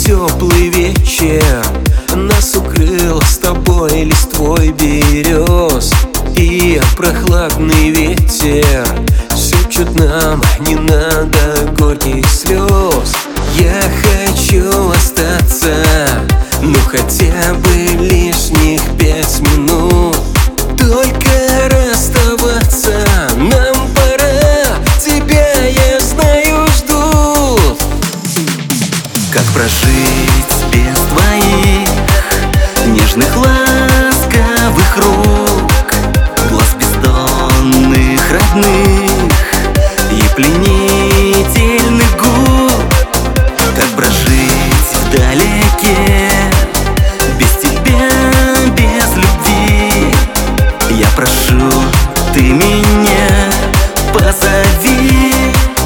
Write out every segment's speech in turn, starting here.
теплый вечер нас укрыл с тобой листвой берез, и прохладный ветер шепчет нам: не надо горьких слез. Я хочу остаться, ну хотя бы лишних 5 минут. Только расставаться нам пора, тебя, я знаю, ждут. Как прожить без твоих нежных ласковых рук, глаз бездонных родных и пленительных губ? Как прожить вдалеке без тебя, без любви? Я прошу, ты меня позови.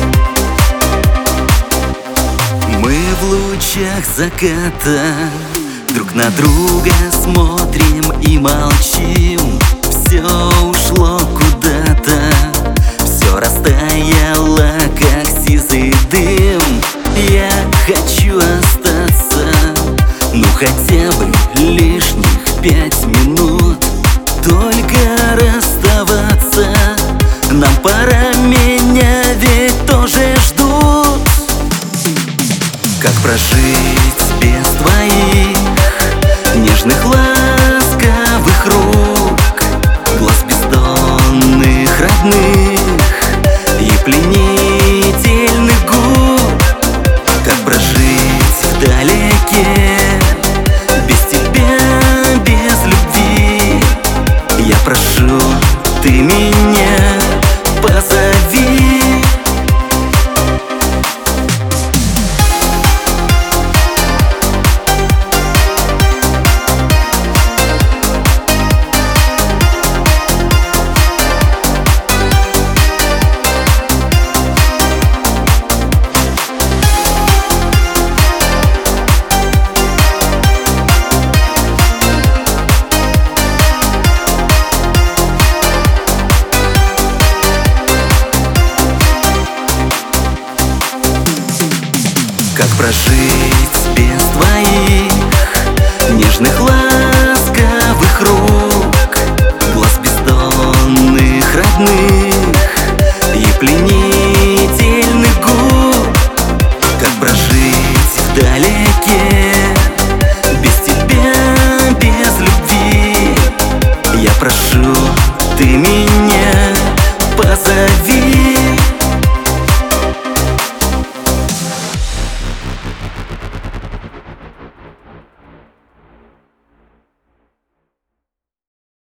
Мы в лучах заката друг на друга смотрим и молчим. Все ушло куда-то, все растаяло, как сизый дым. Я хочу остаться, ну хотя бы лишних 5 минут. Только расставаться нам пора, меня ведь тоже ждут. Как прожить без твоих нежных ласковых рук, глаз бездонных родных и пленительных губ? Как прожить вдалеке без тебя, без любви? Я прошу, ты меня позови. Как прожить без твоих нежных ласк?